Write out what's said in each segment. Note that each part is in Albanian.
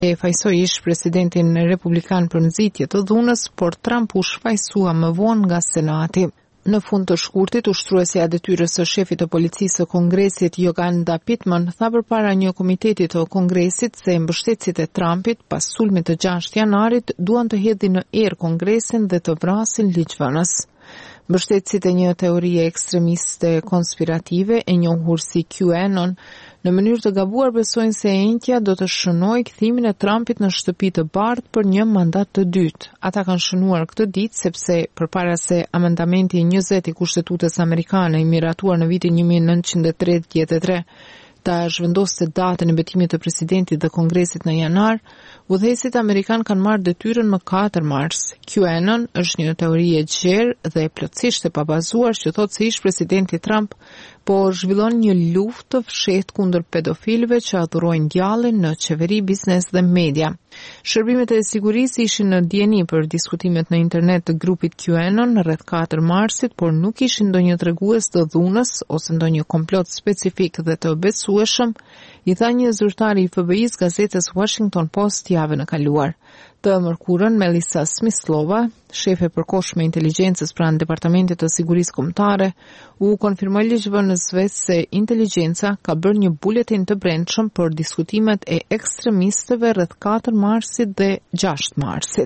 e fajsoi ish presidentin republikan për nxitje të dhunës, por Trump u shfaqsua më vonë nga Senati. Në fund të shkurtit, ushtruesja e detyrës së shefit të policisë së Kongresit, Yolanda Pittman, tha përpara një komiteti të Kongresit se mbështetësit e Trumpit pas sulmit të 6 janarit duan të hedhin në erë Kongresin dhe të vrasin ligjvënës. Mbështetësit e një teorie ekstremiste konspirative e njohur si QAnon në mënyrë të gabuar besojnë se enjtja do të shënojë kthimin e Trumpit në shtëpi të bardhë për një mandat të dytë. Ata kanë shënuar këtë ditë sepse përpara se amendamenti 20 i Kushtetutës amerikane i miratuar në vitin 1933 ta zhvendoste datën e betimit të presidentit dhe Kongresit në janar, udhëheqësit amerikan kanë marrë detyrën më 4 mars. QAnon është një teori e gjerë dhe plotësisht e pabazuar që thotë se ish presidenti Trump po zhvillon një luftë të fshehtë kundër pedofilëve që adhurojnë djallin në qeveri, biznes dhe media. Shërbimet e sigurisë ishin në dieni për diskutimet në internet të grupit QAnon rreth 4 marsit, por nuk ishin ndonjë tregues të dhunës ose ndonjë komplot specifik dhe të besueshëm, i tha një zyrtar i FBI-s gazetës Washington Post javën e kaluar. Të mërkurën Melissa Smyslova, shefe përkohshme e inteligjencës pranë Departamentit të Sigurisë Kombëtare, u konfirmoi ligjvënësve se inteligjenca ka bërë një buletin të brendshëm për diskutimet e ekstremistëve rreth 4 marsit dhe 6 marsit.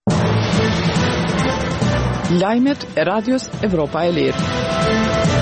Lajmet e Radios Evropa e Lirë.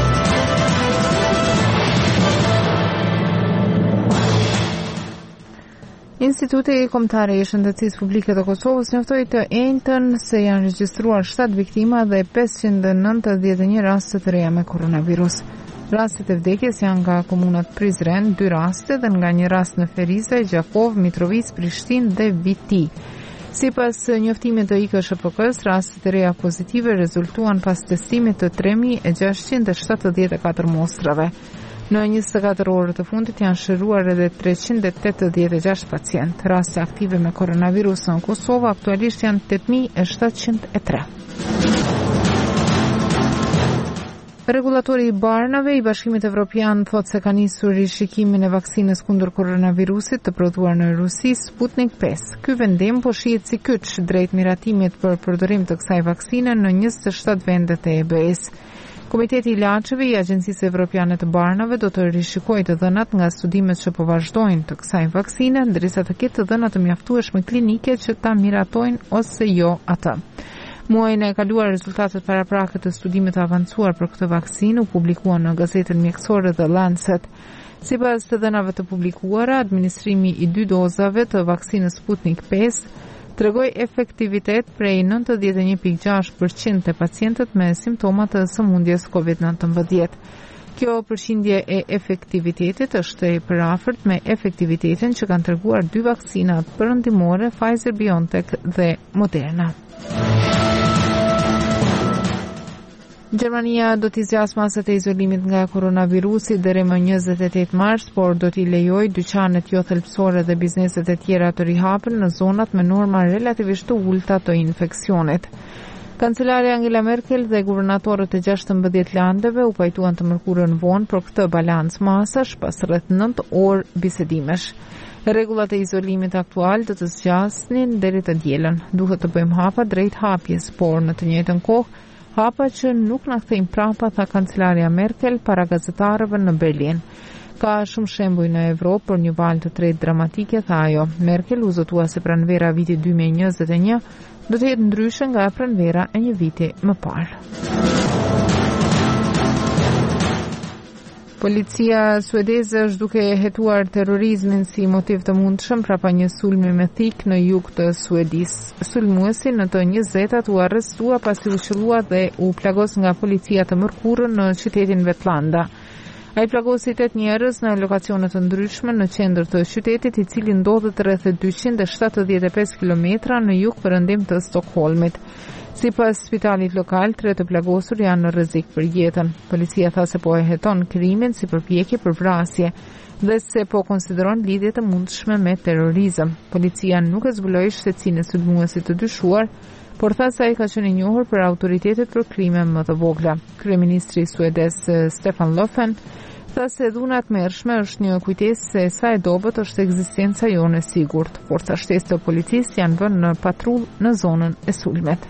Instituti Kombëtare i Shëndetësisë Publike të Kosovës njoftoi të njëjtën se janë regjistruar 7 viktima dhe 591 raste të reja me koronavirus. Rastet e vdekjes janë nga komunat Prizren, 2 raste dhe nga një rast në Ferizaj, Gjakov, Mitrovic, Prishtinë dhe Viti. Sipas njoftimit të IKSHPK-s, rastet e reja pozitive rezultuan pas testimit të 3674 mostrave. Në 24 orë të fundit janë shëruar edhe 386 pacient. Raste aktive me koronavirus në Kosovë aktualisht janë 8703. Regulatori i barnave i Bashkimit Evropian thotë se ka nisur rishikimin e vaksinës kundër koronavirusit të prodhuar në Rusi, Sputnik 5. Ky vendim po shihet si kyç drejt miratimit për përdorim të kësaj vaksine në 27 vendet e EB-s. Komiteti i ilaçeve i Agjencisë Evropiane të Barnave do të rishikojë të dhënat nga studimet që po vazhdojnë të kësaj vaksine, ndërsa të ketë të dhëna të mjaftueshme klinike që ta miratojnë ose jo atë. Muajin e kaluar rezultatet paraprake të studimit të avancuar për këtë vaksinë u publikuan në gazetën mjekësore The Lancet. Sipas të dhënave të publikuara, administrimi i 2 dozave të vaksinës Sputnik 5 tregoi efektivitet prej 91.6% të pacientët me simptoma të sëmundjes COVID-19. Kjo përqindje e efektivitetit është e përafërt me efektivitetin që kanë treguar 2 vaksinat perëndimore Pfizer-BioNTech dhe Moderna. Gjermania do t'i zgjasë masat e izolimit nga koronavirusi deri më 28 mars, por do t'i lejojë dyqanet jo thelbësore dhe bizneset e tjera të rihapen në zonat me norma relativisht të ulta të infeksionit. Kancelare Angela Merkel dhe guvernatorët e 16 landeve u pajtuan të mërkurën vonë për këtë balancë masash pas rreth 9 orë bisedimesh. Rregullat e izolimit aktual do të zgjasnin deri të dielën. Duhet të bëjmë hapa drejt hapjes, por në të njëjtën kohë hapa që nuk na kthejnë prapa, tha kancelarja Merkel para gazetarëve në Berlin. Ka shumë shembuj në Evropë për një valë të tretë dramatike, tha ajo. Merkel u zotua se pranvera e vitit 2021 do të jetë ndryshe nga pranvera e një viti më parë. Policia suedeze është duke hetuar terrorizmin si motiv të mundshëm prapa një sulmi me thik në jug të Suedisë. Sulmuesi në të 20-tat u arrestua pasi u qellua dhe u plagos nga policia të mërkurën në qytetin Vetlanda. Ai plagosi 8 njerëz në lokacione të ndryshme në qendër të qytetit, i cili ndodhet rreth 275 kilometra në jug perëndim të Stockholmit. Sipas spitalit lokal, 3 të plagosur janë në rrezik për jetën. Policia tha se po e heton krimin si përpjekje për vrasje dhe se po konsideron lidhje të mundshme me terrorizëm. Policia nuk e zbuloi shtecinë e sulmuesit të dyshuar, por tha se ai ka qenë i njohur për autoritetet për krime më të vogla. Kryeministri suedez Stefan Löfven Tha se dhuna e tmerrshme është një kujtesë se sa e dobët është ekzistenca jonë e sigurt. Forca shtesë të policisë janë vënë në patrullë në zonën e sulmet.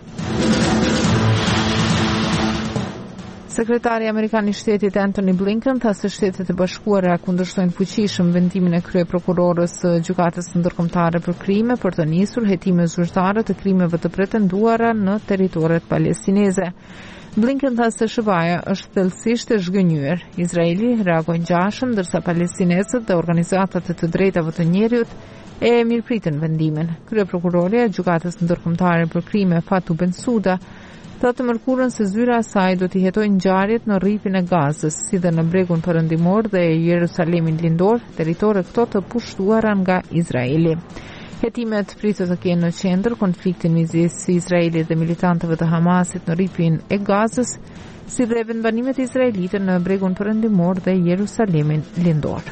Sekretari Amerikan I Shtetit Antony Blinken tha se Shtetet e Bashkuara kundërshtojnë fuqishëm vendimin e kryeprokurorës së Gjykatës Ndërkombëtare për krime për të nisur hetime zyrtare të krimeve të pretenduara në territoret palestineze. Blinken tha se SHBA-ja është thellësisht e zhgënjur. Izraeli reagoi ngjashëm ndërsa palestinezët dhe organizatat e të drejtave të njerëzit e mirëpritën vendimin. Kryeprokurorja e Gjykatës Ndërkombëtare për krime Fatou Bensouda tha të mërkurën se zyra e saj do t'i hetojë ngjarjet në rripin e Gazës, si dhe në bregun perëndimor dhe Jerusalemin lindor, territore këto të pushtuara nga Izraeli. Hetimet pritet të kenë në qendër konfliktin midis Izraelit dhe militantëve të Hamasit në rripin e Gazës, si dhe vendbanimet izraelite në bregun perëndimor dhe Jerusalemin lindor.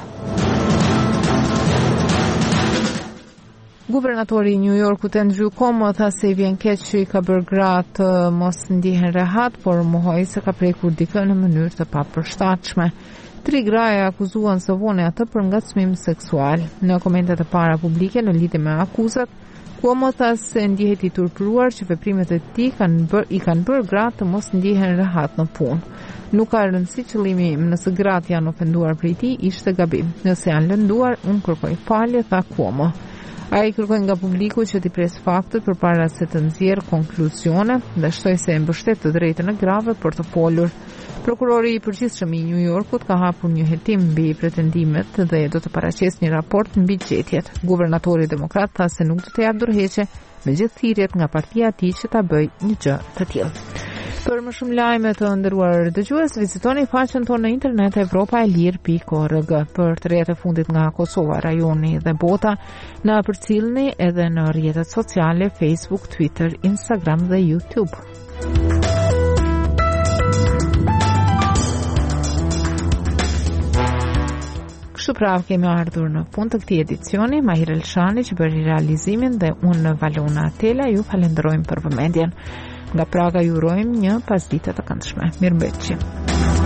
Guvernatori I New Yorkut Andrew Cuomo tha se I vjen keq që I ka bërë gratë mos ndihen rehat, por mohoi se ka prekur dikë në mënyrë të papërshtatshme. 3 graja akuzuan së vone atë për ngacmim seksual. Në komentet e para publike në lidhje me akuzat, Cuomo tha se ndihet I turpëruar që veprimet e tij I kanë bërë gratë të mos ndihen rehat në punë. Nuk ka rëndësi qëllimi nëse gratë janë ofenduar prej tij, ishte gabim. Nëse janë lënduar, unë kërkoj falje, tha Cuomo. Ai kërkoi nga publiku që t'i pres faktet përpara se të nxjerrë konkluzione dhe shtoi se e mbështet të drejtën e grave për të folur. Prokurori I përgjithshëm I New Yorkut ka hapur një hetim mbi pretendimet dhe do të paraqesë një raport mbi gjetjet. Guvernatori demokrat tha se nuk do të japë dorëheqje me gjithë thirrjet nga partia e tij që ta bëjë një gjë të tillë. Për më shumë lajme të nderuar dëgjues, vizitoni faqen tonë në internet evropaelir.org. Për të rrjetet e fundit nga Kosova, rajoni dhe bota, na përcjellni edhe në rrjetet sociale Facebook, Twitter, Instagram dhe YouTube. Kështu prapë kemi ardhur në fund të këtij edicioni. Mahir Elshani që bëri realizimin dhe unë Valona Atela ju falenderojmë për vëmendjen. Nga Praga ju urojmë një pasditë të këndshme. Mirëmbëjtje.